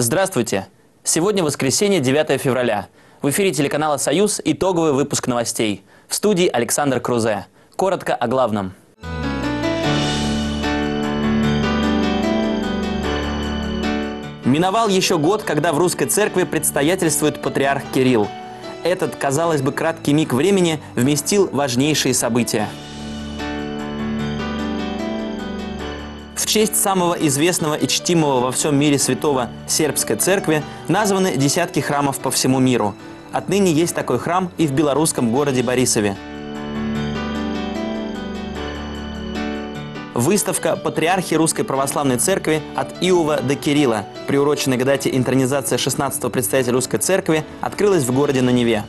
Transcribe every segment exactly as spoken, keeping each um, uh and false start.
Здравствуйте! Сегодня воскресенье, девятое февраля. В эфире телеканала «Союз» итоговый выпуск новостей. В студии Александр Крузе. Коротко о главном. Миновал еще год, когда в Русской Церкви предстоятельствует патриарх Кирилл. Этот, казалось бы, краткий миг времени вместил важнейшие события. В честь самого известного и чтимого во всем мире святого Сербской церкви названы десятки храмов по всему миру. Отныне есть такой храм и в белорусском городе Борисове. Выставка «Патриархи Русской Православной Церкви от Иова до Кирилла», приуроченная к дате интронизации шестнадцатого представителя Русской Церкви, открылась в городе на Неве.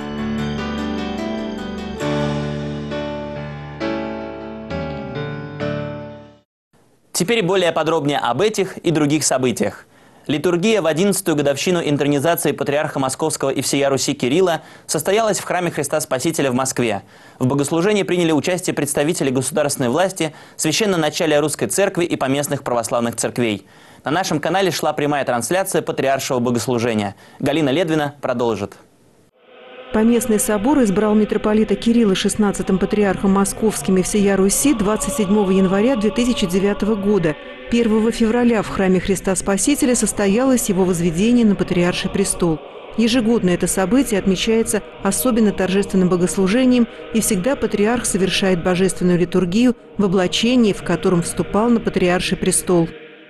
Теперь более подробнее об этих и других событиях. Литургия в одиннадцатую годовщину интронизации патриарха Московского и всея Руси Кирилла состоялась в храме Христа Спасителя в Москве. В богослужении приняли участие представители государственной власти, священноначалия Русской Церкви и поместных православных церквей. На нашем канале шла прямая трансляция патриаршего богослужения. Галина Ледвина продолжит. Поместный собор избрал митрополита Кирилла шестнадцатым патриархом Московским и всея Руси двадцать седьмого января две тысячи девятого года. первого февраля в храме Христа Спасителя состоялось его возведение на патриарший престол. Ежегодно это событие отмечается особенно торжественным богослужением, и всегда патриарх совершает божественную литургию в облачении, в котором вступал на патриарший престол.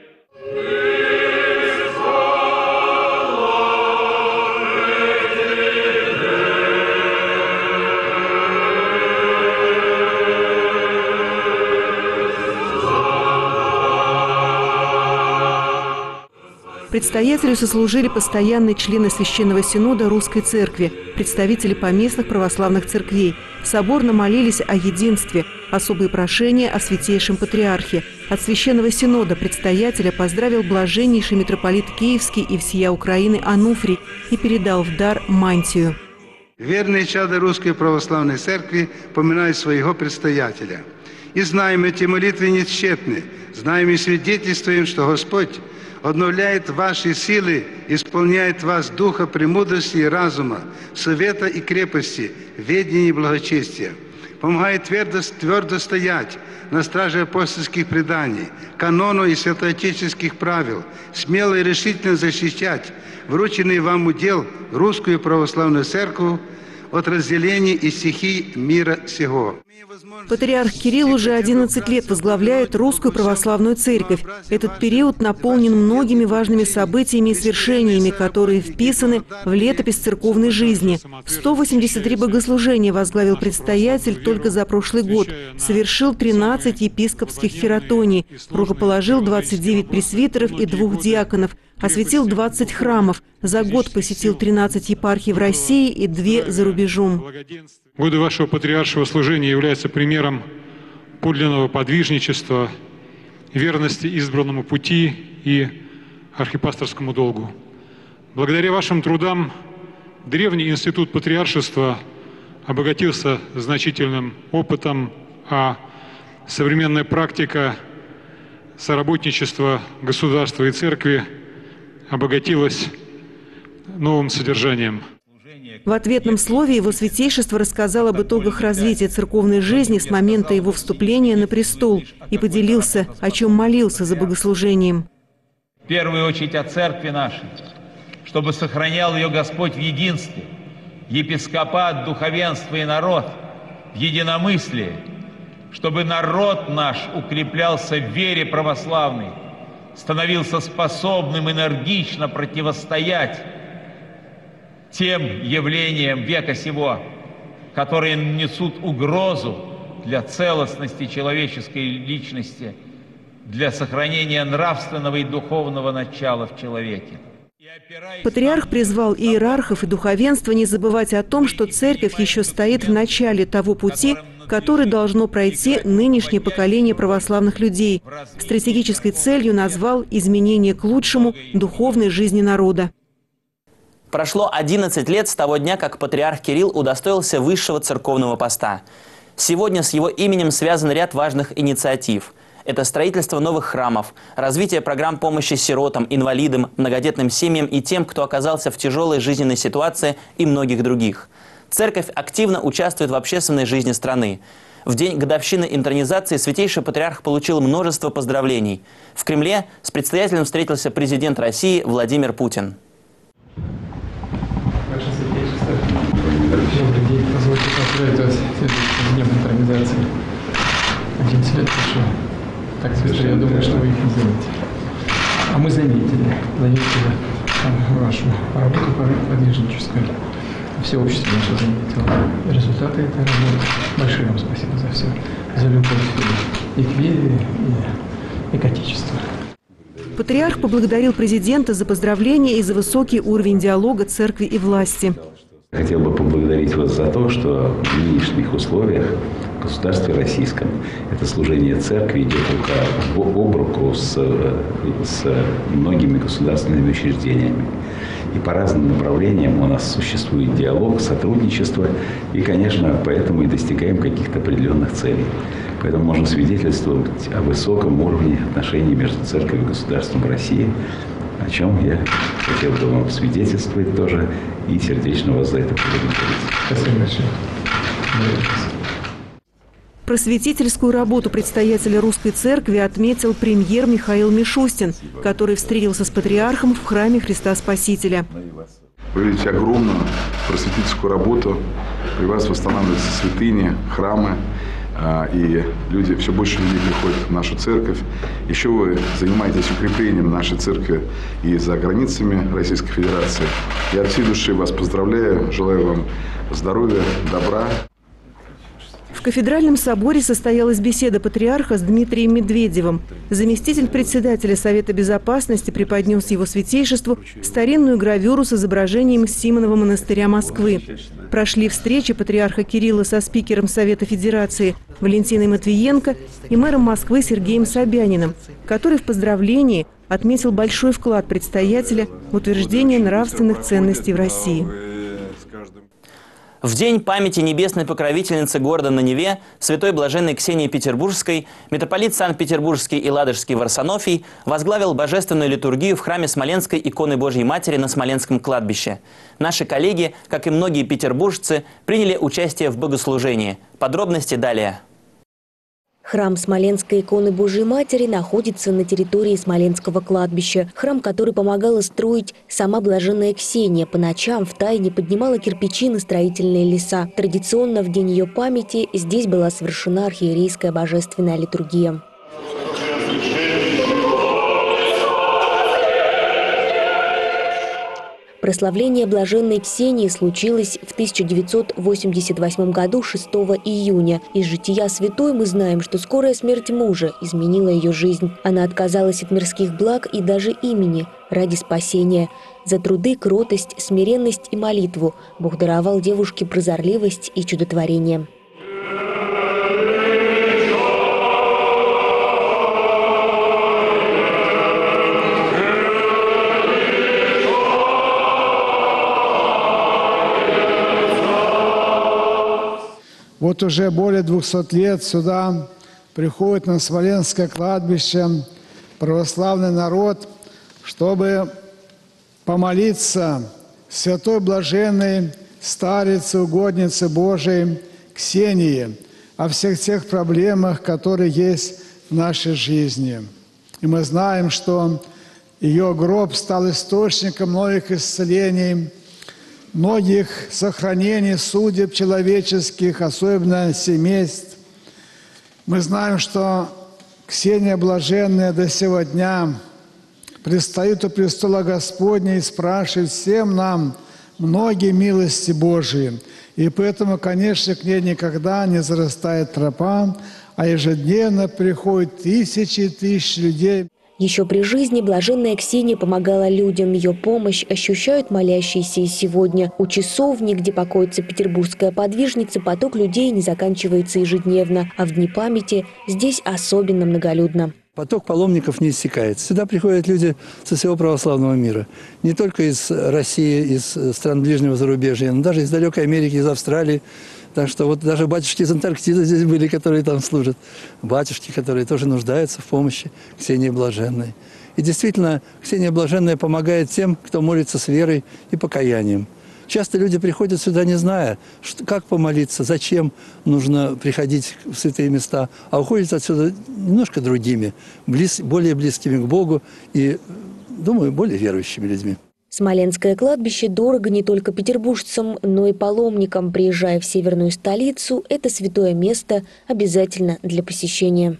Предстоятелю сослужили постоянные члены Священного Синода Русской Церкви, представители поместных православных церквей. Соборно молились о единстве, особые прошения о Святейшем Патриархе. От Священного Синода предстоятеля поздравил блаженнейший митрополит Киевский и всея Украины Ануфрий и передал в дар мантию. Верные чада Русской Православной Церкви поминают своего предстоятеля. И знаем, эти молитвы не тщетны, знаем и свидетельствуем, что Господь обновляет ваши силы, исполняет вас духа премудрости и разума, совета и крепости, ведения и благочестия. Помогает твердо, твердо стоять на страже апостольских преданий, канону и святоотеческих правил, смело и решительно защищать врученный вам удел Русскую Православную Церковь от разделений и стихий мира сего. Патриарх Кирилл уже одиннадцать лет возглавляет Русскую Православную Церковь. Этот период наполнен многими важными событиями и свершениями, которые вписаны в летопись церковной жизни. сто восемьдесят три богослужения возглавил предстоятель только за прошлый год, совершил тринадцать епископских хератоний, рукоположил двадцать девять пресвитеров и двух диаконов, осветил двадцать храмов, за год посетил тринадцать епархий в России и две за рубежом. Годы вашего патриаршего служения являются примером подлинного подвижничества, верности избранному пути и архипасторскому долгу. Благодаря вашим трудам древний институт патриаршества обогатился значительным опытом, а современная практика соработничества государства и церкви обогатилась новым содержанием. В ответном слове его святейшество рассказал об итогах развития церковной жизни с момента его вступления на престол и поделился, о чем молился за богослужением. В первую очередь о церкви нашей, чтобы сохранял ее Господь в единстве, епископат, духовенство и народ в единомыслии, чтобы народ наш укреплялся в вере православной, становился способным энергично противостоять тем явлениям века сего, которые несут угрозу для целостности человеческой личности, для сохранения нравственного и духовного начала в человеке. Патриарх призвал иерархов и духовенство не забывать о том, что церковь еще стоит в начале того пути, который должно пройти нынешнее поколение православных людей. Стратегической целью назвал изменение к лучшему духовной жизни народа. Прошло одиннадцать лет с того дня, как патриарх Кирилл удостоился высшего церковного поста. Сегодня с его именем связан ряд важных инициатив. Это строительство новых храмов, развитие программ помощи сиротам, инвалидам, многодетным семьям и тем, кто оказался в тяжелой жизненной ситуации, и многих других. Церковь активно участвует в общественной жизни страны. В день годовщины интронизации Святейший Патриарх получил множество поздравлений. В Кремле с предстоятелем встретился президент России Владимир Путин. Ваше Святейшество, добрый день. Позвольте поздравить вас с днем интронизации. одиннадцать лет прошло. Так свежо, я думаю, что вы их не заметили. А мы заметили, заметили вашу работу подвижническую. Все общество наше заметило результаты этой работы. Большое вам спасибо за все. За любовь и к вере, и, и к Отечеству. Патриарх поблагодарил президента за поздравления и за высокий уровень диалога церкви и власти. Хотел бы поблагодарить вас за то, что в нынешних условиях в государстве российском это служение церкви идет рука об руку с, с многими государственными учреждениями. И по разным направлениям у нас существует диалог, сотрудничество, и, конечно, поэтому и достигаем каких-то определенных целей. Поэтому можно свидетельствовать о высоком уровне отношений между церковью и государством России, о чем я хотел бы вам свидетельствовать тоже и сердечно вас за это поблагодарить. Спасибо большое. Просветительскую работу предстоятеля Русской Церкви отметил премьер Михаил Мишустин, который встретился с патриархом в храме Христа Спасителя. Вы видите огромную просветительскую работу. При вас восстанавливаются святыни, храмы. И люди, все больше людей приходят в нашу церковь. Еще вы занимаетесь укреплением нашей церкви и за границами Российской Федерации. Я от всей души вас поздравляю, желаю вам здоровья, добра. В кафедральном соборе состоялась беседа патриарха с Дмитрием Медведевым. Заместитель председателя Совета Безопасности преподнес его святейшеству старинную гравюру с изображением Симонова монастыря Москвы. Прошли встречи патриарха Кирилла со спикером Совета Федерации Валентиной Матвиенко и мэром Москвы Сергеем Собяниным, который в поздравлении отметил большой вклад предстоятеля в утверждение нравственных ценностей в России. В день памяти небесной покровительницы города на Неве, святой блаженной Ксении Петербургской, митрополит Санкт-Петербургский и Ладожский Варсонофий возглавил божественную литургию в храме Смоленской иконы Божьей Матери на Смоленском кладбище. Наши коллеги, как и многие петербуржцы, приняли участие в богослужении. Подробности далее. Храм Смоленской иконы Божьей Матери находится на территории Смоленского кладбища. Храм, который помогала строить сама блаженная Ксения, по ночам втайне поднимала кирпичи на строительные леса. Традиционно в день ее памяти здесь была совершена архиерейская божественная литургия. Прославление блаженной Ксении случилось в тысяча девятьсот восемьдесят восьмом году шестого июня. Из жития святой мы знаем, что скорая смерть мужа изменила ее жизнь. Она отказалась от мирских благ и даже имени ради спасения. За труды, кротость, смиренность и молитву Бог даровал девушке прозорливость и чудотворение. Вот уже более двухсот лет сюда приходит на Смоленское кладбище православный народ, чтобы помолиться святой блаженной старице, угоднице Божией Ксении о всех тех проблемах, которые есть в нашей жизни. И мы знаем, что ее гроб стал источником многих исцелений, многих сохранений судеб человеческих, особенно семейств. Мы знаем, что Ксения Блаженная до сего дня предстоит у престола Господня и спрашивает всем нам многие милости Божии. И поэтому, конечно, к ней никогда не зарастает тропа, а ежедневно приходят тысячи и тысячи людей. Еще при жизни блаженная Ксения помогала людям. Ее помощь ощущают молящиеся и сегодня. У часовни, где покоится петербургская подвижница, поток людей не заканчивается ежедневно. А в дни памяти здесь особенно многолюдно. Поток паломников не иссякает. Сюда приходят люди со всего православного мира. Не только из России, из стран ближнего зарубежья, но даже из далекой Америки, из Австралии. Так что вот даже батюшки из Антарктиды здесь были, которые там служат. Батюшки, которые тоже нуждаются в помощи Ксении Блаженной. И действительно, Ксения Блаженная помогает тем, кто молится с верой и покаянием. Часто люди приходят сюда, не зная, как помолиться, зачем нужно приходить в святые места, а уходят отсюда немножко другими, близ, более близкими к Богу и, думаю, более верующими людьми. Смоленское кладбище дорого не только петербуржцам, но и паломникам. Приезжая в северную столицу, это святое место обязательно для посещения.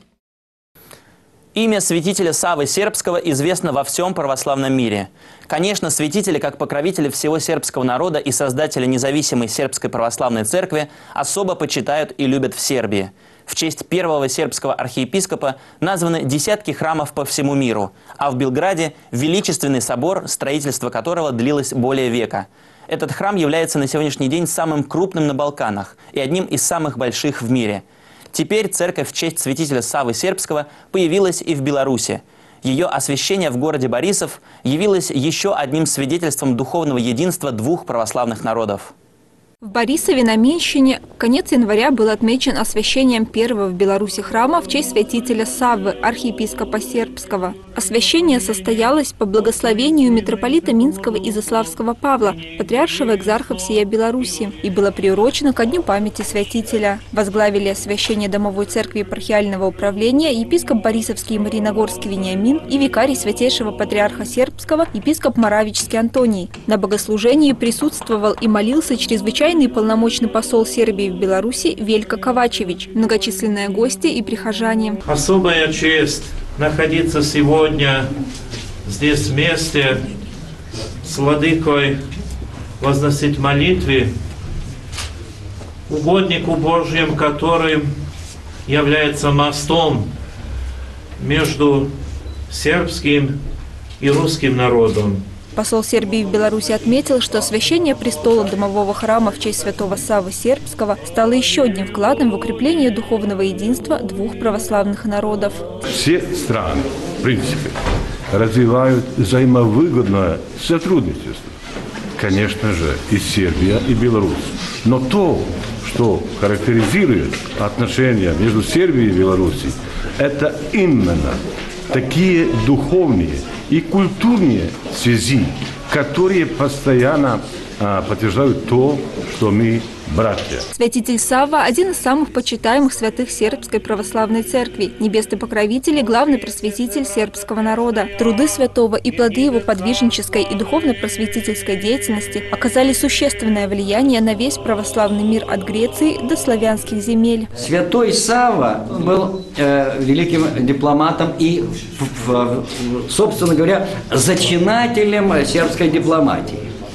Имя святителя Саввы Сербского известно во всем православном мире. Конечно, святителя, как покровителя всего сербского народа и создателя независимой сербской православной церкви, особо почитают и любят в Сербии. В честь первого сербского архиепископа названы десятки храмов по всему миру, а в Белграде – величественный собор, строительство которого длилось более века. Этот храм является на сегодняшний день самым крупным на Балканах и одним из самых больших в мире. Теперь церковь в честь святителя Саввы Сербского появилась и в Беларуси. Ее освящение в городе Борисов явилось еще одним свидетельством духовного единства двух православных народов. В Борисове на Менщине конец января был отмечен освящением первого в Беларуси храма в честь святителя Саввы, архиепископа Сербского. Освящение состоялось по благословению митрополита Минского и Изяславского Павла, патриаршего экзарха всея Беларуси, и было приурочено ко дню памяти святителя. Возглавили освящение Домовой церкви епархиального управления епископ Борисовский и Мариногорский Вениамин и викарий святейшего патриарха Сербского епископ Моравичский Антоний. На богослужении присутствовал и молился чрезвычайно и полномочный посол Сербии в Беларуси Велька Ковачевич, многочисленные гости и прихожане. Особая честь находиться сегодня здесь вместе с владыкой, возносить молитвы угоднику Божьим, которым является мостом между сербским и русским народом. Посол Сербии в Беларуси отметил, что освящение престола Домового храма в честь святого Саввы Сербского стало еще одним вкладом в укрепление духовного единства двух православных народов. Все страны, в принципе, развивают взаимовыгодное сотрудничество. Конечно же, и Сербия, и Беларусь. Но то, что характеризует отношения между Сербией и Беларусью, это именно такие духовные и культурные связи, которые постоянно а, подтверждают то, что мы братья. Святитель Савва – один из самых почитаемых святых сербской православной церкви, небесный покровитель и главный просветитель сербского народа. Труды святого и плоды его подвижнической и духовно-просветительской деятельности оказали существенное влияние на весь православный мир от Греции до славянских земель. Святой Савва был э, великим дипломатом и, в, в, собственно говоря, зачинателем сербской дипломатии.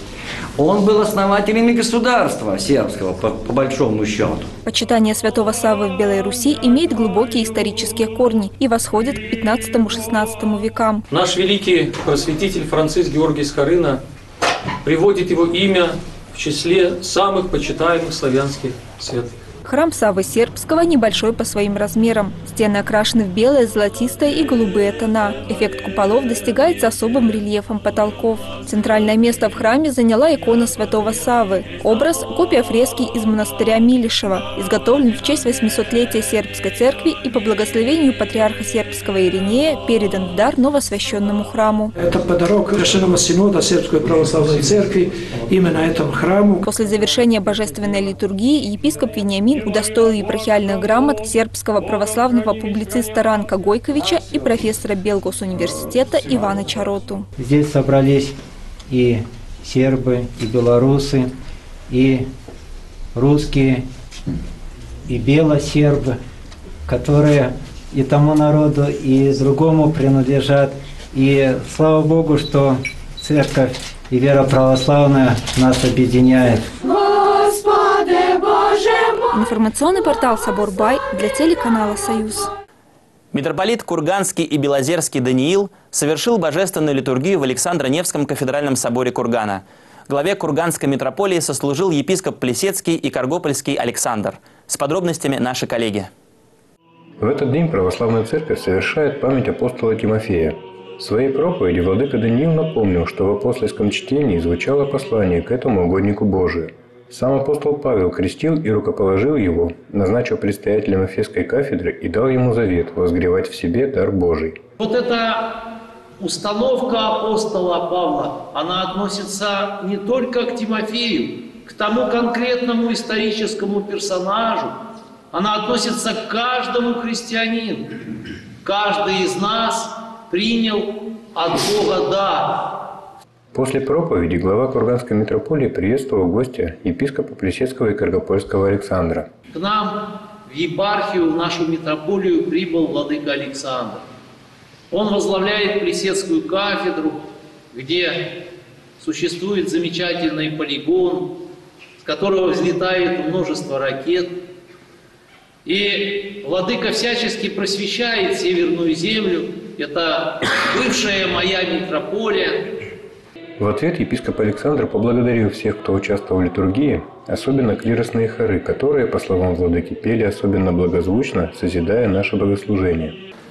Он был основателем государства сербского, по, по большому счету. Почитание святого Саввы в Белой Руси имеет глубокие исторические корни и восходит к пятнадцатому-шестнадцатому векам. Наш великий просветитель Франциск Георгий Скорына приводит его имя в числе самых почитаемых славянских святых. Храм Саввы Сербского небольшой по своим размерам. Стены окрашены в белое, золотистое и голубые тона. Эффект куполов достигается особым рельефом потолков. Центральное место в храме заняла икона святого Саввы. Образ – копия фрески из монастыря Милишева, изготовлен в честь восьмисотлетия сербской церкви и по благословению патриарха сербского Иринея передан в дар новоосвященному храму. Это подарок Решенного Синода Сербской православной церкви именно этому храму. После завершения божественной литургии епископ Вениамин удостоил епархиальных грамот сербского православного публициста Ранка Гойковича и профессора Белгосуниверситета Ивана Чароту. Здесь собрались и сербы, и белорусы, и русские, и белосербы, которые и тому народу, и другому принадлежат. И слава Богу, что церковь и вера православная нас объединяет. Информационный портал «Собор Бай» для телеканала «Союз». Митрополит Курганский и Белозерский Даниил совершил божественную литургию в Александро-Невском кафедральном соборе Кургана. Главе Курганской митрополии сослужил епископ Плесецкий и Каргопольский Александр. С подробностями наши коллеги. В этот день православная церковь совершает память апостола Тимофея. В своей проповеди владыка Даниил напомнил, что в апостольском чтении звучало послание к этому угоднику Божию. Сам апостол Павел крестил и рукоположил его, назначил предстоятелем Эфесской кафедры и дал ему завет возгревать в себе дар Божий. Вот эта установка апостола Павла, она относится не только к Тимофею, к тому конкретному историческому персонажу, она относится к каждому христианину. Каждый из нас принял от Бога дар. После проповеди глава Курганской митрополии приветствовал гостя епископа Плесецкого и Каргопольского Александра. К нам в епархию, в нашу митрополию прибыл владыка Александр. Он возглавляет Плесецкую кафедру, где существует замечательный полигон, с которого взлетает множество ракет. И владыка всячески просвещает Северную землю. Это бывшая моя митрополия. В ответ епископ Александр поблагодарил всех, кто участвовал в литургии, особенно клиросные хоры, которые, по словам владыки, пели особенно благозвучно, созидая наше богослужение.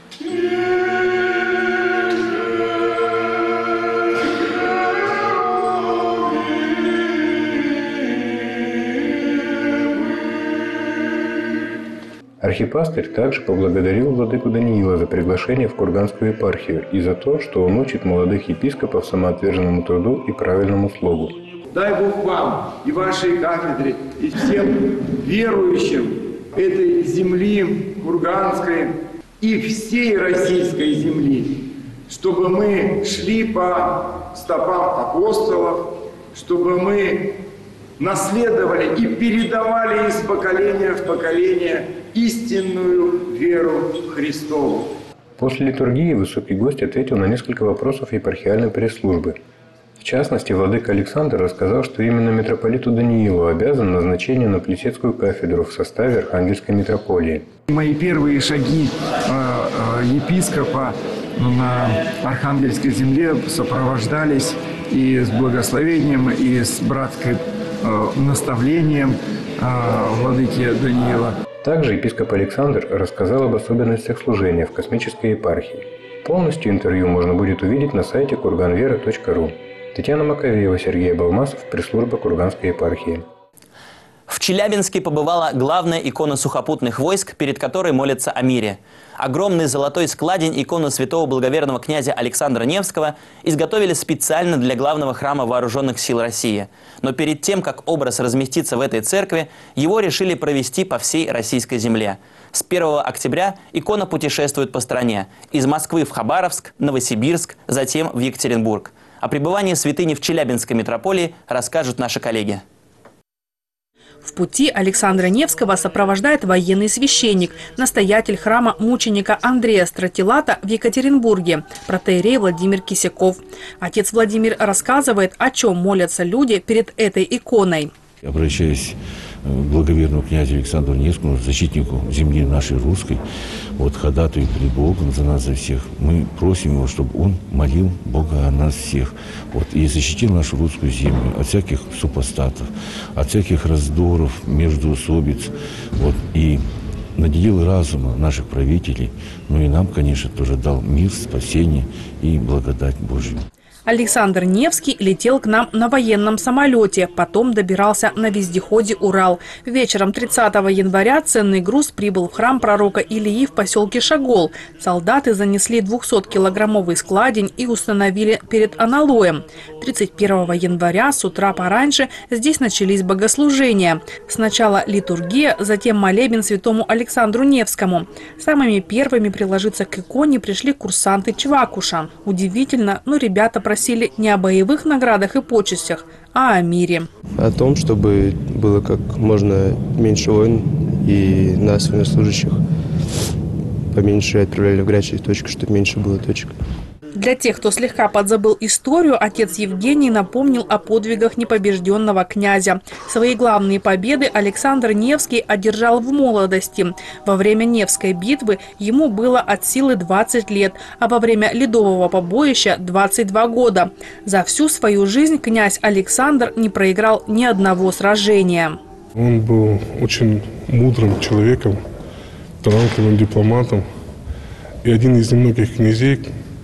Архипастырь также поблагодарил владыку Даниила за приглашение в Курганскую епархию и за то, что он учит молодых епископов самоотверженному труду и правильному слогу. Дай Бог вам и вашей кафедре, и всем верующим этой земли Курганской и всей российской земли, чтобы мы шли по стопам апостолов, чтобы мы наследовали и передавали из поколения в поколение истинную веру Христову. После литургии высокий гость ответил на несколько вопросов епархиальной пресс-службы. В частности, владыка Александр рассказал, что именно митрополиту Даниилу обязан назначению на Плесецкую кафедру в составе Архангельской митрополии. Мои первые шаги э, епископа на Архангельской земле сопровождались и с благословением, и с братским э, наставлением э, владыки Даниила. Также епископ Александр рассказал об особенностях служения в космической епархии. Полностью интервью можно будет увидеть на сайте курганвера точка ру. Татьяна Маковеева, Сергей Балмасов, пресс-служба Курганской епархии. В Челябинске побывала главная икона сухопутных войск, перед которой молятся о мире. Огромный золотой складень иконы святого благоверного князя Александра Невского изготовили специально для главного храма Вооруженных сил России. Но перед тем, как образ разместится в этой церкви, его решили провести по всей российской земле. С первого октября икона путешествует по стране. Из Москвы в Хабаровск, Новосибирск, затем в Екатеринбург. О пребывании святыни в Челябинской митрополии расскажут наши коллеги. В пути Александра Невского сопровождает военный священник, настоятель храма мученика Андрея Стратилата в Екатеринбурге, протоиерей Владимир Кисяков. Отец Владимир рассказывает, о чем молятся люди перед этой иконой. Обращаясь к благоверному князю Александру Невскому, защитнику земли нашей русской, вот ходатаю перед Богом за нас, за всех, мы просим его, чтобы он молил Бога о нас всех. Вот, и защитил нашу русскую землю от всяких супостатов, от всяких раздоров, междоусобиц. Вот, и наделил разума наших правителей, ну и нам, конечно, тоже дал мир, спасение и благодать Божию. Александр Невский летел к нам на военном самолете, потом добирался на вездеходе «Урал». Вечером тридцатого января ценный груз прибыл в храм пророка Илии в поселке Шагол. Солдаты занесли двухсоткилограммовый складень и установили перед аналоем. тридцать первого января с утра пораньше здесь начались богослужения. Сначала литургия, затем молебен святому Александру Невскому. Самыми первыми приложиться к иконе пришли курсанты Чвакуша. Удивительно, но ребята просили просили не о боевых наградах и почестях, а о мире. О том, чтобы было как можно меньше войн и нас, военнослужащих, поменьше отправляли в горячие точки, чтобы меньше было точек. Для тех, кто слегка подзабыл историю, отец Евгений напомнил о подвигах непобежденного князя. Свои главные победы Александр Невский одержал в молодости. Во время Невской битвы ему было от силы двадцать лет, а во время Ледового побоища – двадцать два года. За всю свою жизнь князь Александр не проиграл ни одного сражения. Он был очень мудрым человеком талантливым дипломатом и один из немногих князей,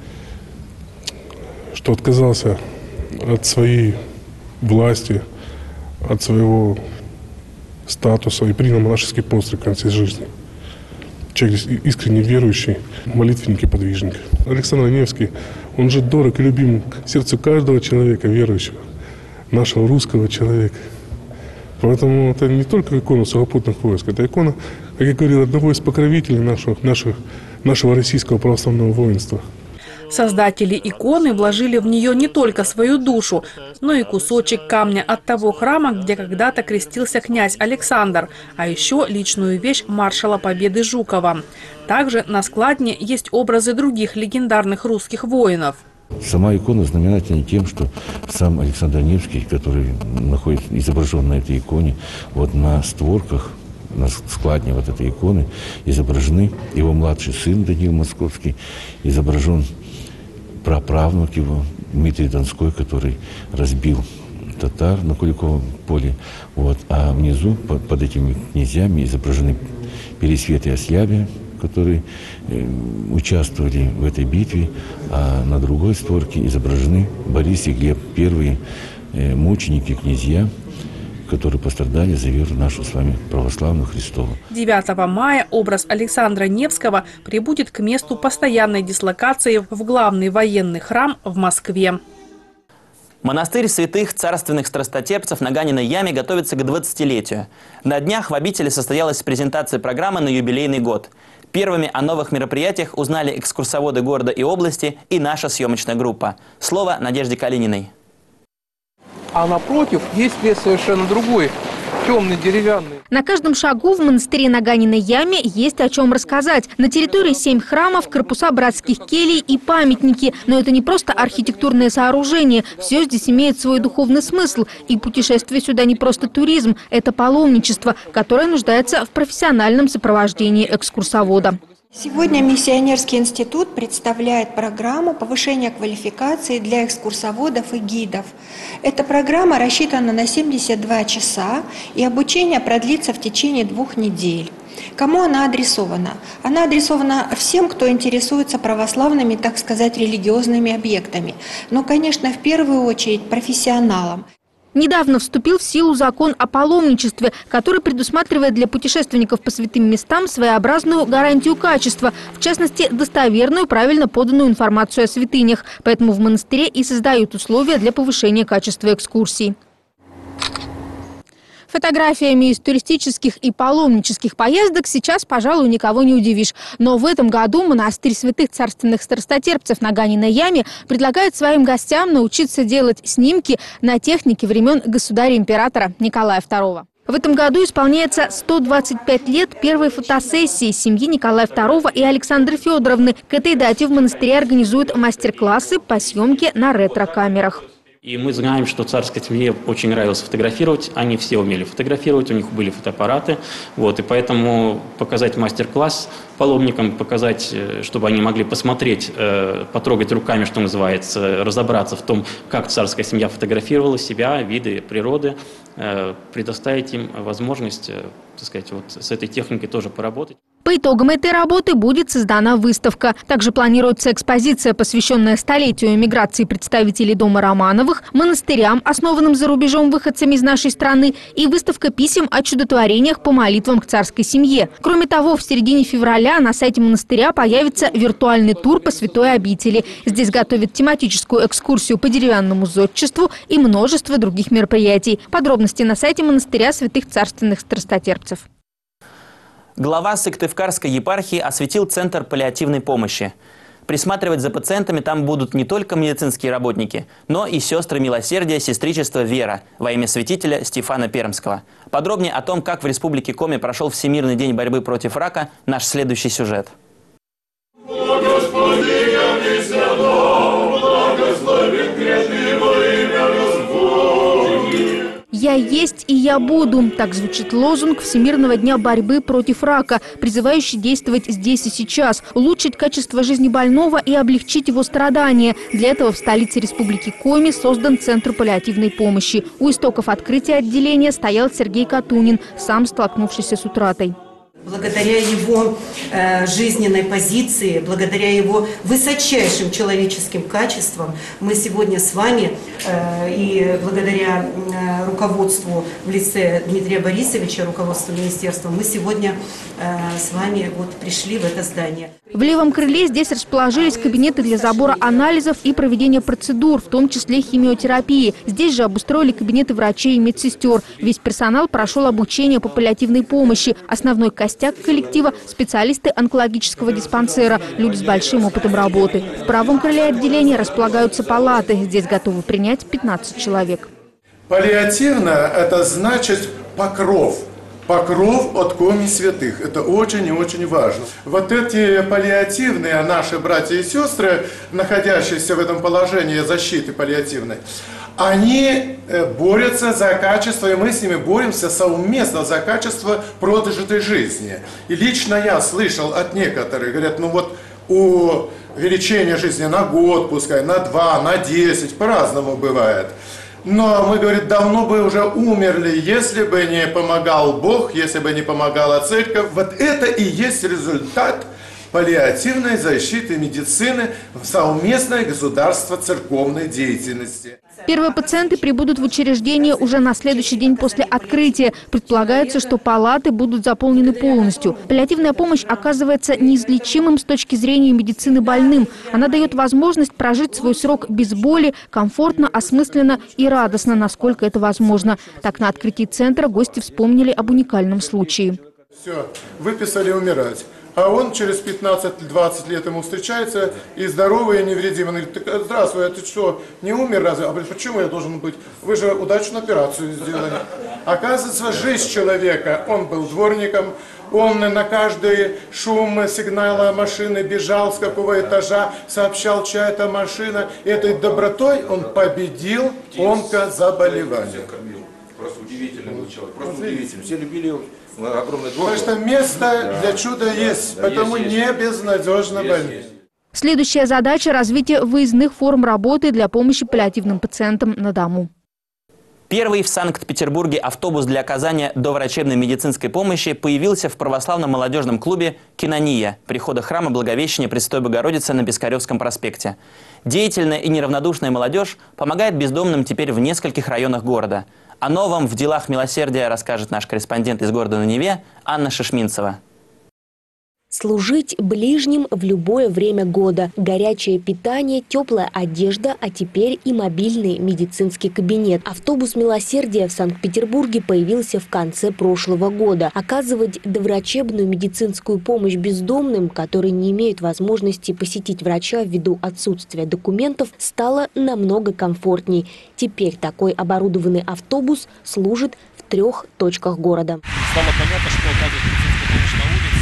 что отказался от своей власти, от своего статуса и принял монашеский пост в конце жизни. Человек искренне верующий, молитвенник и подвижник. Александр Невский, он же дорог и любим сердцу каждого человека верующего, нашего русского человека. Поэтому это не только икона сухопутных войск, это икона, как я говорил, одного из покровителей нашего, нашего, нашего российского православного воинства. Создатели иконы вложили в нее не только свою душу, но и кусочек камня от того храма, где когда-то крестился князь Александр, а еще личную вещь маршала Победы Жукова. Также на складне есть образы других легендарных русских воинов. Сама икона знаменательна тем, что сам Александр Невский, который находится изображен на этой иконе, вот на створках, на складне вот этой иконы изображены его младший сын Даниил Московский, изображен праправнук его Дмитрий Донской, который разбил татар на Куликовом поле. Вот. А внизу под, под этими князьями изображены Пересвет и Ослябе, которые э, участвовали в этой битве, а на другой створке изображены Борис и Глеб, первые э, мученики, князья, которые пострадали за веру нашу с вами православную Христову. девятого мая образ Александра Невского прибудет к месту постоянной дислокации в главный военный храм в Москве. Монастырь святых царственных страстотерпцев на Ганиной яме готовится к двадцатилетию. На днях в обители состоялась презентация программы на юбилейный год. Первыми о новых мероприятиях узнали экскурсоводы города и области и наша съемочная группа. Слово Надежде Калининой. А напротив есть лес совершенно другой, темный, деревянный. На каждом шагу в монастыре на Ганиной яме есть о чем рассказать. На территории семь храмов, корпуса братских келий и памятники. Но это не просто архитектурное сооружение. Все здесь имеет свой духовный смысл. И путешествие сюда не просто туризм. Это паломничество, которое нуждается в профессиональном сопровождении экскурсовода. Сегодня Миссионерский институт представляет программу повышения квалификации для экскурсоводов и гидов. Эта программа рассчитана на семьдесят два часа, и обучение продлится в течение двух недель. Кому она адресована? Она адресована всем, кто интересуется православными, так сказать, религиозными объектами. Но, конечно, в первую очередь профессионалам. Недавно вступил в силу закон о паломничестве, который предусматривает для путешественников по святым местам своеобразную гарантию качества, в частности, достоверную, правильно поданную информацию о святынях. Поэтому в монастыре и создают условия для повышения качества экскурсий. Фотографиями из туристических и паломнических поездок сейчас, пожалуй, никого не удивишь. Но в этом году монастырь святых царственных страстотерпцев на Ганиной яме предлагает своим гостям научиться делать снимки на технике времен государя-императора Николая второго. В этом году исполняется сто двадцать пять лет первой фотосессии семьи Николая второго и Александры Федоровны. К этой дате в монастыре организуют мастер-классы по съемке на ретро-камерах. И мы знаем, что царской семье очень нравилось фотографировать. Они все умели фотографировать, у них были фотоаппараты. Вот, и поэтому показать мастер-класс паломникам, показать, чтобы они могли посмотреть, потрогать руками, что называется, разобраться в том, как царская семья фотографировала себя, виды природы, предоставить им возможность, так сказать, вот с этой техникой тоже поработать. По итогам этой работы будет создана выставка. Также планируется экспозиция, посвященная столетию эмиграции представителей дома Романовых, монастырям, основанным за рубежом выходцами из нашей страны, и выставка писем о чудотворениях по молитвам к царской семье. Кроме того, в середине февраля на сайте монастыря появится виртуальный тур по святой обители. Здесь готовят тематическую экскурсию по деревянному зодчеству и множество других мероприятий. Подробности на сайте монастыря святых царственных страстотерпцев. Глава Сыктывкарской епархии осветил Центр паллиативной помощи. Присматривать за пациентами там будут не только медицинские работники, но и сестры милосердия сестричества «Вера» во имя святителя Стефана Пермского. Подробнее о том, как в Республике Коми прошел Всемирный день борьбы против рака, наш следующий сюжет. «Я есть и я буду» – так звучит лозунг Всемирного дня борьбы против рака, призывающий действовать здесь и сейчас, улучшить качество жизни больного и облегчить его страдания. Для этого в столице Республики Коми создан Центр паллиативной помощи. У истоков открытия отделения стоял Сергей Катунин, сам столкнувшийся с утратой. Благодаря его э, жизненной позиции, благодаря его высочайшим человеческим качествам, мы сегодня с вами э, и благодаря э, руководству в лице Дмитрия Борисовича, руководству министерства, мы сегодня э, с вами вот пришли в это здание. В левом крыле здесь расположились кабинеты для забора анализов и проведения процедур, в том числе химиотерапии. Здесь же обустроили кабинеты врачей и медсестер. Весь персонал прошел обучение по паллиативной помощи. Основной костяк коллектива – специалисты онкологического диспансера, люди с большим опытом работы. В правом крыле отделения располагаются палаты. Здесь готовы принять пятнадцать человек. Паллиативно – это значит покров. Покров от коми святых. Это очень и очень важно. Вот эти паллиативные наши братья и сестры, находящиеся в этом положении защиты паллиативной, они борются за качество, и мы с ними боремся совместно за качество прожитой жизни. И лично я слышал от некоторых, говорят, ну вот увеличение жизни на год, пускай, на два, на десять, по-разному бывает. Но мы, говорит, давно бы уже умерли, если бы не помогал Бог, если бы не помогала церковь. Вот это и есть результат паллиативной защиты медицины в совместной государственно-церковной деятельности. Первые пациенты прибудут в учреждение уже на следующий день после открытия. Предполагается, что палаты будут заполнены полностью. Паллиативная помощь оказывается неизлечимым с точки зрения медицины больным. Она дает возможность прожить свой срок без боли, комфортно, осмысленно и радостно, насколько это возможно. Так, на открытии центра гости вспомнили об уникальном случае. Все, выписали умирать. А он через пятнадцать-двадцать лет ему встречается, и здоровый, и невредимый. Он говорит, здравствуй, а ты что, не умер разве? А говорит, почему я должен быть? Вы же удачную операцию сделали. Оказывается, жизнь человека, он был дворником, он на каждый шум сигнала машины бежал, с какого этажа, сообщал, чья это машина. Этой добротой он победил онкозаболевание. Просто удивительный был человек, просто удивительный. Все любили его. Огромный двор. Потому что место для чуда есть, да, потому есть, не безнадежно больны. Следующая задача – развитие выездных форм работы для помощи паллиативным пациентам на дому. Первый в Санкт-Петербурге автобус для оказания доврачебной медицинской помощи появился в православном молодежном клубе «Кинония» прихода храма Благовещения Пресвятой Богородицы на Пискаревском проспекте. Деятельная и неравнодушная молодежь помогает бездомным теперь в нескольких районах города. О новом в делах милосердия расскажет наш корреспондент из города на Неве Анна Шишминцева. Служить ближним в любое время года. Горячее питание, теплая одежда, а теперь и мобильный медицинский кабинет. Автобус милосердия в Санкт-Петербурге появился в конце прошлого года. Оказывать доврачебную медицинскую помощь бездомным, которые не имеют возможности посетить врача ввиду отсутствия документов, стало намного комфортней. Теперь такой оборудованный автобус служит в трех точках города. Стало понятно, что оказывать медицинскую помощь на улице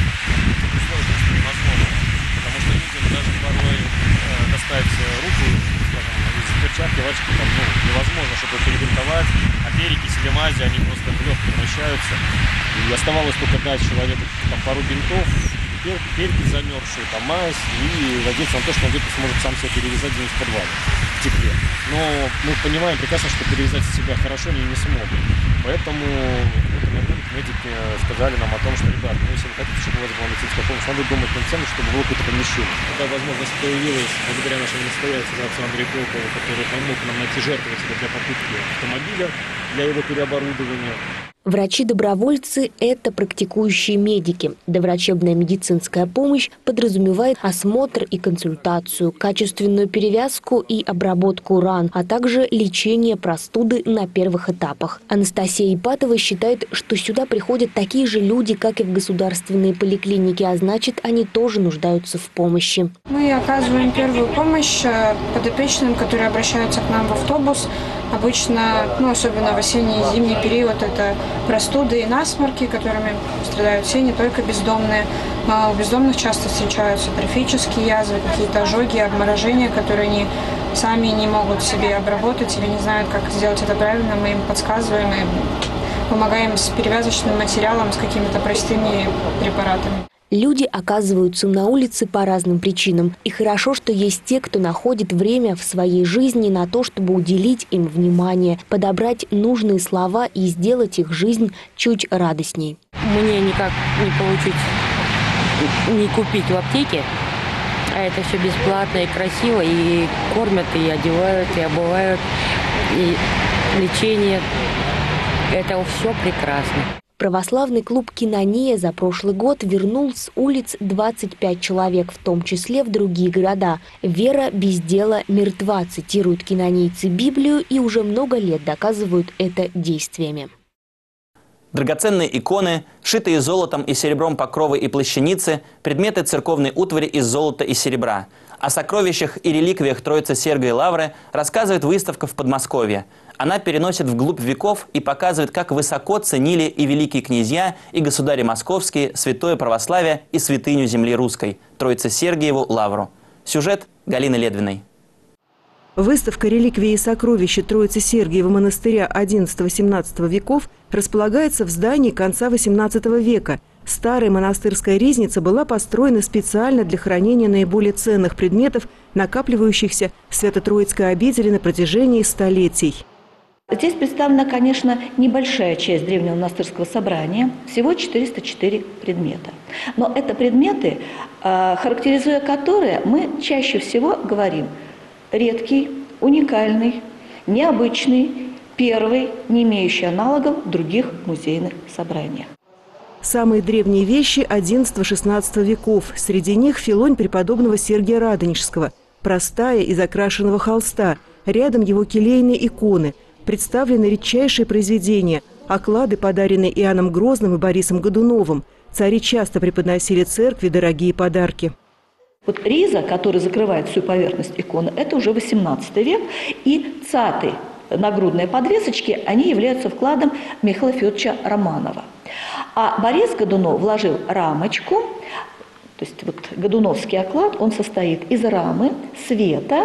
даже порой э, достать руку, скажем, из перчатки, вачки, там, ну, невозможно, чтобы перебинтовать, а перекись или мази, они просто в лед превращаются. И оставалось только дать человеку там, пару бинтов, пер, перекись замерзшую, там, мазь, и надеяться на то, что он где-то сможет сам себя перевязать где-нибудь в подвале, в тепле. Но мы понимаем прекрасно, что перевязать себя хорошо они не смогут. Поэтому медики сказали нам о том, что, ребят, ну, если вы хотите, чтобы у вас была медицинская помощь, надо думать над тем, чтобы было какое-то помещение. Такая возможность появилась благодаря нашему настоятелю отцу Андрею Колкову, который помог нам найти жертвователя для покупки автомобиля, для его переоборудования. Врачи-добровольцы – это практикующие медики. Доврачебная медицинская помощь подразумевает осмотр и консультацию, качественную перевязку и обработку ран, а также лечение простуды на первых этапах. Анастасия Ипатова считает, что сюда приходят такие же люди, как и в государственные поликлиники, а значит, они тоже нуждаются в помощи. Мы оказываем первую помощь подопечным, которые обращаются к нам в автобус. Обычно, ну, особенно в осенний и зимний период, это простуды и насморки, которыми страдают все, не только бездомные. Но у бездомных часто встречаются трофические язвы, какие-то ожоги, обморожения, которые они сами не могут себе обработать или не знают, как сделать это правильно. Мы им подсказываем и помогаем с перевязочным материалом, с какими-то простыми препаратами. Люди оказываются на улице по разным причинам. И хорошо, что есть те, кто находит время в своей жизни на то, чтобы уделить им внимание, подобрать нужные слова и сделать их жизнь чуть радостней. Мне никак не получить, не купить в аптеке. А это все бесплатно и красиво, и кормят, и одевают, и обувают, и лечение. Это все прекрасно. Православный клуб «Кинонея» за прошлый год вернул с улиц двадцать пять человек, в том числе в другие города. «Вера без дела мертва», цитируют кинонейцы Библию и уже много лет доказывают это действиями. Драгоценные иконы, шитые золотом и серебром покровы и плащаницы, предметы церковной утвари из золота и серебра. О сокровищах и реликвиях Троицы Сергия Лавры рассказывает выставка в Подмосковье. Она переносит вглубь веков и показывает, как высоко ценили и великие князья, и государи московские, святое православие и святыню земли русской – Троице Сергиеву Лавру. Сюжет Галины Ледвиной. Выставка реликвий и сокровища Троицы Сергиева монастыря одиннадцатого-семнадцатого веков располагается в здании конца восемнадцатого века. Старая монастырская ризница была построена специально для хранения наиболее ценных предметов, накапливающихся в Свято-Троицкой обители на протяжении столетий. Здесь представлена, конечно, небольшая часть древнего монастырского собрания, всего четыреста четыре предмета. Но это предметы, характеризуя которые, мы чаще всего говорим редкий, уникальный, необычный, первый, не имеющий аналогов в других музейных собраниях. Самые древние вещи одиннадцатого-шестнадцатого веков. Среди них филонь преподобного Сергия Радонежского, простая из окрашенного холста. Рядом его келейные иконы. Представлены редчайшие произведения, оклады, подаренные Иоанном Грозным и Борисом Годуновым. Цари часто преподносили церкви дорогие подарки. Вот риза, который закрывает всю поверхность иконы, это уже восемнадцатый век. И цаты, нагрудные подвесочки, они являются вкладом Михаила Федоровича Романова. А Борис Годунов вложил рамочку, то есть вот годуновский оклад, он состоит из рамы, света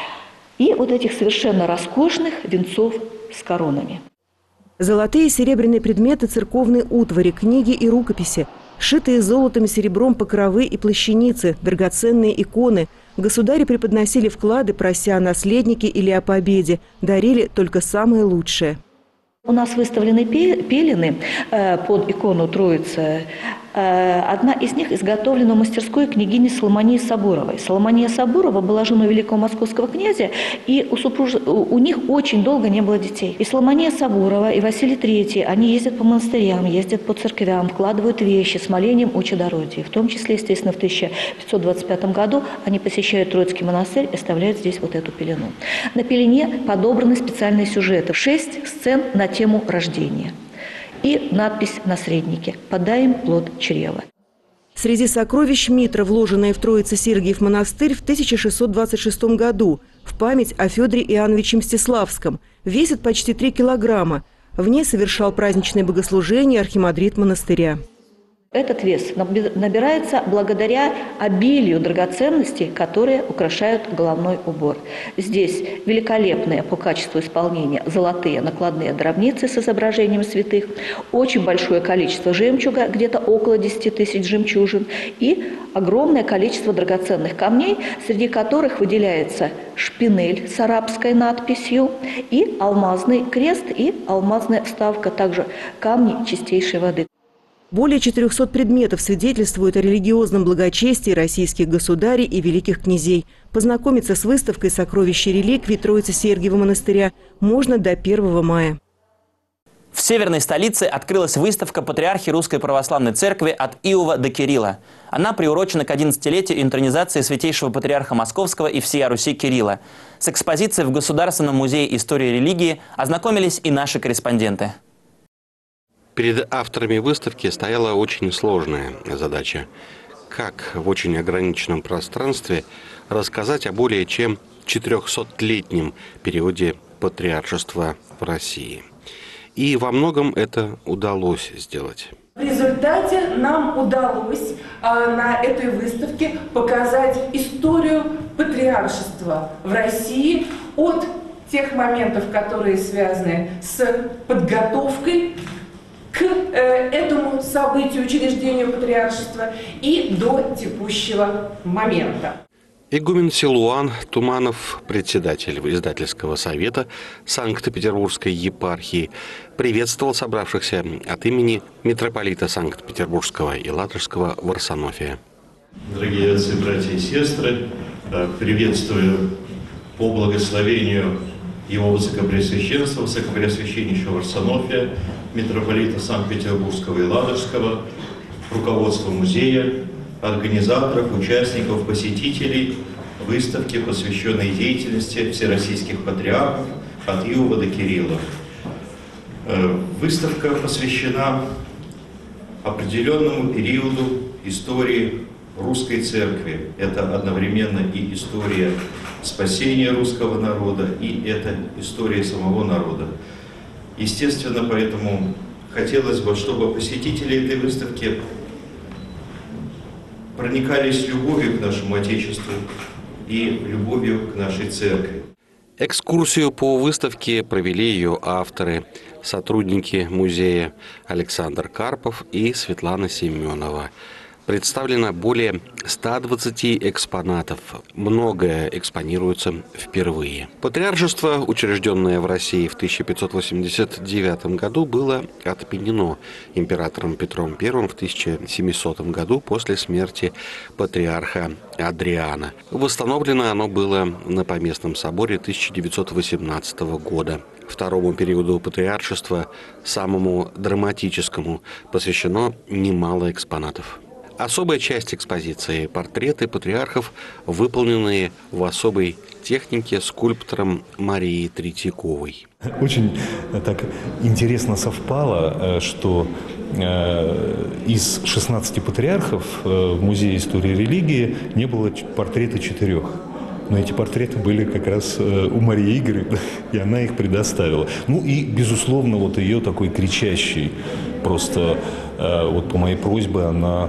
и вот этих совершенно роскошных венцов с коронами. Золотые и серебряные предметы церковной утвари, книги и рукописи, шитые золотом и серебром покровы и плащаницы, драгоценные иконы. Государи преподносили вклады, прося о наследнике или о победе, дарили только самое лучшее. У нас выставлены пелены под икону Троицы. Одна из них изготовлена в мастерской княгини Соломонии Сабуровой. Соломония Сабурова была женой великого московского князя, и у, супруж... у них очень долго не было детей. И Соломония Сабурова, и Василий Третий, они ездят по монастырям, ездят по церквям, вкладывают вещи с молением о чадородии. В том числе, естественно, в тысяча пятьсот двадцать пятом году они посещают Троицкий монастырь и оставляют здесь вот эту пелену. На пелене подобраны специальные сюжеты. Шесть сцен на тему рождения. И надпись на среднике «Подаем плод чрева». Среди сокровищ митра, вложенная в Троице Сергиев монастырь в тысяча шестьсот двадцать шестом году в память о Федоре Иоанновиче Мстиславском. Весит почти три килограмма. В ней совершал праздничное богослужение архимандрит монастыря. Этот вес набирается благодаря обилию драгоценностей, которые украшают головной убор. Здесь великолепные по качеству исполнения золотые накладные гробницы с изображением святых, очень большое количество жемчуга, где-то около десяти тысяч жемчужин, и огромное количество драгоценных камней, среди которых выделяется шпинель с арабской надписью, и алмазный крест, и алмазная вставка, также камни чистейшей воды. Более четырехсот предметов свидетельствуют о религиозном благочестии российских государей и великих князей. Познакомиться с выставкой сокровищ и реликвий Троицы Сергиева монастыря можно до первого мая. В северной столице открылась выставка «Патриархи Русской Православной Церкви от Иова до Кирилла». Она приурочена к одиннадцатилетию интронизации святейшего патриарха Московского и всея Руси Кирилла. С экспозицией в Государственном музее истории и религии ознакомились и наши корреспонденты. Перед авторами выставки стояла очень сложная задача. Как в очень ограниченном пространстве рассказать о более чем четырехсотлетнем периоде патриаршества в России. И во многом это удалось сделать. В результате нам удалось а, на этой выставке показать историю патриаршества в России от тех моментов, которые связаны с подготовкой к э, этому событию, учреждению патриаршества и до текущего момента. Игумен Силуан Туманов, председатель издательского совета Санкт-Петербургской епархии, приветствовал собравшихся от имени митрополита Санкт-Петербургского и Ладожского Варсонофия. Дорогие отцы, братья и сестры, приветствую по благословению его Высокопреосвященства, Высокопреосвященнейшего Варсонофия, митрополита Санкт-Петербургского и Ладожского, руководство музея, организаторов, участников, посетителей выставки, посвященной деятельности всероссийских патриархов от Иова до Кирилла. Выставка посвящена определенному периоду истории русской церкви. Это одновременно и история спасения русского народа, и это история самого народа. Естественно, поэтому хотелось бы, чтобы посетители этой выставки проникались любовью к нашему Отечеству и любовью к нашей церкви. Экскурсию по выставке провели ее авторы, сотрудники музея Александр Карпов и Светлана Семенова. Представлено более ста двадцати экспонатов. Многое экспонируется впервые. Патриаршество, учрежденное в России в тысяча пятьсот восемьдесят девятом году, было отменено императором Петром Первым в тысяча семисотом году после смерти патриарха Адриана. Восстановлено оно было на Поместном соборе тысяча девятьсот восемнадцатого года. Второму периоду патриаршества, самому драматическому, посвящено немало экспонатов. Особая часть экспозиции – портреты патриархов, выполненные в особой технике скульптором Марией Третьяковой. Очень так интересно совпало, что из шестнадцати патриархов в Музее истории религии не было портрета четырех. Но эти портреты были как раз у Марии Игоревны, и она их предоставила. Ну и, безусловно, вот ее такой кричащий, просто вот по моей просьбе она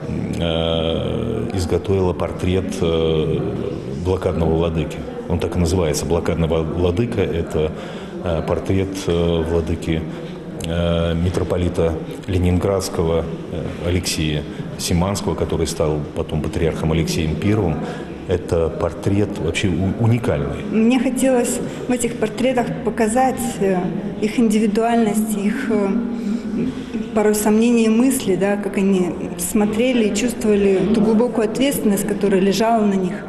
изготовила портрет блокадного владыки. Он так и называется. Блокадный владыка – это портрет владыки митрополита Ленинградского Алексея Симанского, который стал потом патриархом Алексеем Первым. Это портрет вообще уникальный. Мне хотелось в этих портретах показать их индивидуальность, их порой сомнения и мысли, да, как они смотрели и чувствовали ту глубокую ответственность, которая лежала на них.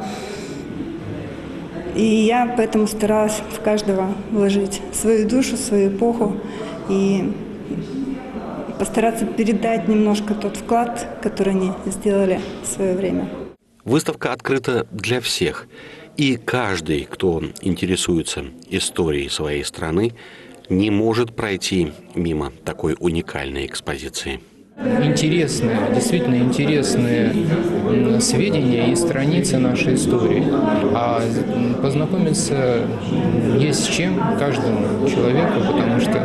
И я поэтому старалась в каждого вложить свою душу, свою эпоху и постараться передать немножко тот вклад, который они сделали в свое время. Выставка открыта для всех, и каждый, кто интересуется историей своей страны, не может пройти мимо такой уникальной экспозиции. Интересные, действительно интересные сведения и страницы нашей истории. А познакомиться есть с чем каждому человеку, потому что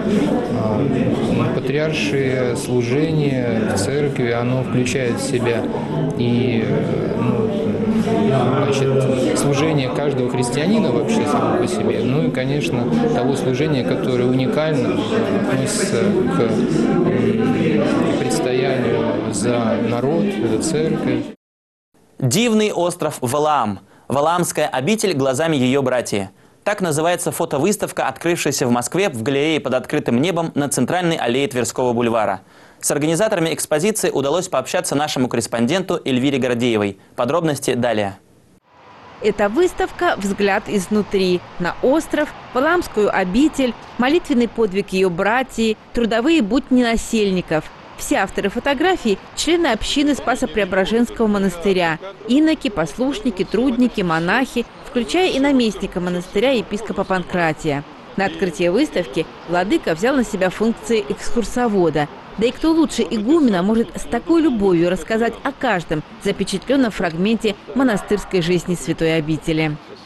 патриаршее служение в церкви, оно включает в себя и ну, значит, служение каждого христианина вообще само по себе, ну и, конечно, того служения, которое уникально относится к предстоянию за народ, за церковь. Дивный остров Валаам. Валаамская обитель глазами ее братьев. Так называется фотовыставка, открывшаяся в Москве в галерее под открытым небом на центральной аллее Тверского бульвара. С организаторами экспозиции удалось пообщаться нашему корреспонденту Эльвире Гордеевой. Подробности далее. Эта выставка «Взгляд изнутри» на остров, Валаамскую обитель, молитвенный подвиг ее братьев, трудовые будни насельников. Все авторы фотографий – члены общины Спасо-Преображенского монастыря, иноки, послушники, трудники, монахи, включая и наместника монастыря епископа Панкратия. На открытие выставки владыка взял на себя функции экскурсовода. Да и кто лучше игумена может с такой любовью рассказать о каждом запечатленном фрагменте монастырской жизни святой обители.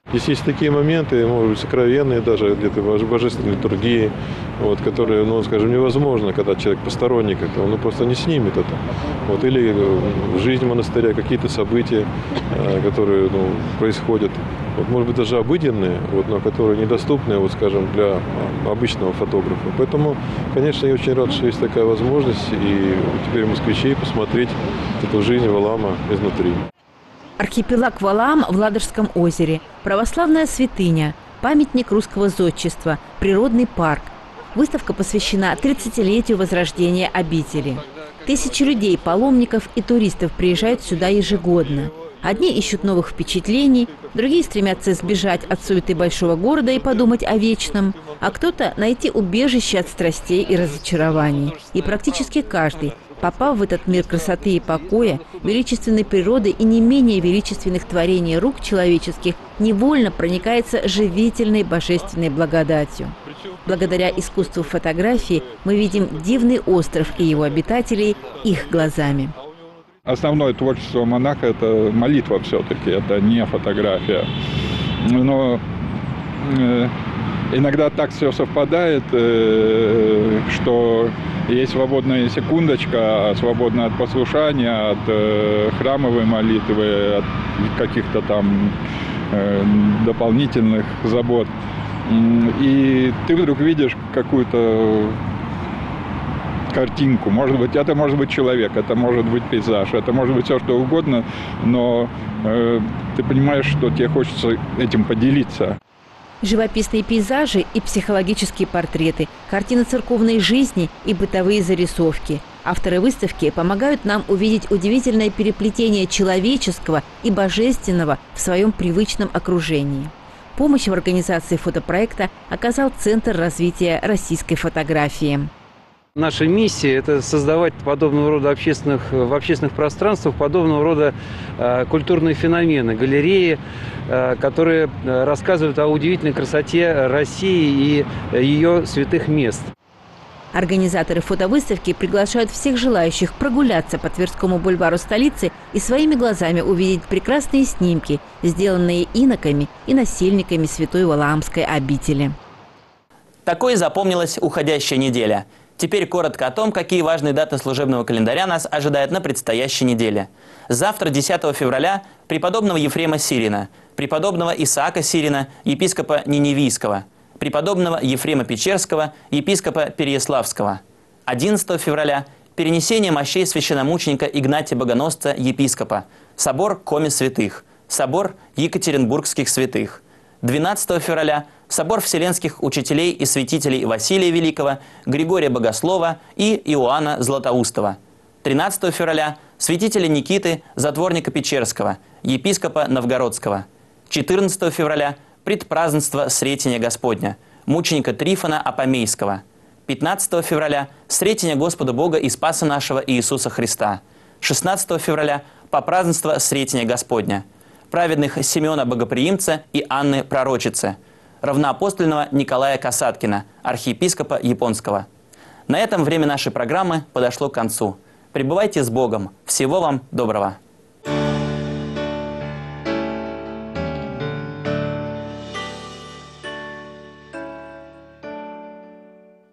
Здесь есть такие моменты, может быть, сокровенные даже, где-то божественной литургии, вот, которые, ну, скажем, невозможно, когда человек посторонний как-то, он ну, просто не снимет это. Вот, или в жизни монастыря какие-то события, которые ну, происходят, вот, может быть, даже обыденные, вот, но которые недоступны, вот, скажем, для обычного фотографа. Поэтому, конечно, я очень рад, что есть такая возможность, и теперь москвичей посмотреть эту жизнь Валаама изнутри. Архипелаг Валаам в Ладожском озере, православная святыня, памятник русского зодчества, природный парк. Выставка посвящена тридцатилетию возрождения обители. Тысячи людей, паломников и туристов приезжают сюда ежегодно. Одни ищут новых впечатлений, другие стремятся сбежать от суеты большого города и подумать о вечном, а кто-то найти убежище от страстей и разочарований. И практически каждый, попав в этот мир красоты и покоя, величественной природы и не менее величественных творений рук человеческих, невольно проникается живительной божественной благодатью. Благодаря искусству фотографии мы видим дивный остров и его обитателей их глазами. Основное творчество монаха – это молитва все-таки, это не фотография. Но э, иногда так все совпадает, э, что есть свободная секундочка, свободная от послушания, от э, храмовой молитвы, от каких-то там э, дополнительных забот. И ты вдруг видишь какую-то картинку. Может быть, это может быть человек, это может быть пейзаж, это может быть все что угодно, но э, ты понимаешь, что тебе хочется этим поделиться. Живописные пейзажи и психологические портреты, картины церковной жизни и бытовые зарисовки. Авторы выставки помогают нам увидеть удивительное переплетение человеческого и божественного в своем привычном окружении. Помощь в организации фотопроекта оказал Центр развития российской фотографии. Наша миссия – это создавать подобного рода общественных, в общественных пространствах подобного рода э, культурные феномены, галереи, э, которые рассказывают о удивительной красоте России и ее святых мест. Организаторы фотовыставки приглашают всех желающих прогуляться по Тверскому бульвару столицы и своими глазами увидеть прекрасные снимки, сделанные иноками и насельниками святой Валаамской обители. Такой запомнилась уходящая неделя. Теперь коротко о том, какие важные даты служебного календаря нас ожидают на предстоящей неделе. Завтра, десятого февраля, преподобного Ефрема Сирина, преподобного Исаака Сирина, епископа Ниневийского, преподобного Ефрема Печерского, епископа Переяславского. одиннадцатого февраля – перенесение мощей священномученика Игнатия Богоносца, епископа, собор Коми святых, собор Екатеринбургских святых. двенадцатого февраля – собор вселенских учителей и святителей Василия Великого, Григория Богослова и Иоанна Златоустова. тринадцатого февраля – святителя Никиты, затворника Печерского, епископа Новгородского. четырнадцатого февраля – предпразднество Сретения Господня, мученика Трифона Апомейского. пятнадцатого февраля – Сретения Господа Бога и Спаса нашего Иисуса Христа. шестнадцатого февраля – попразднество Сретения Господня, праведных Симеона Богоприимца и Анны Пророчицы, равноапостольного Николая Касаткина, архиепископа Японского. На этом время нашей программы подошло к концу. Пребывайте с Богом. Всего вам доброго.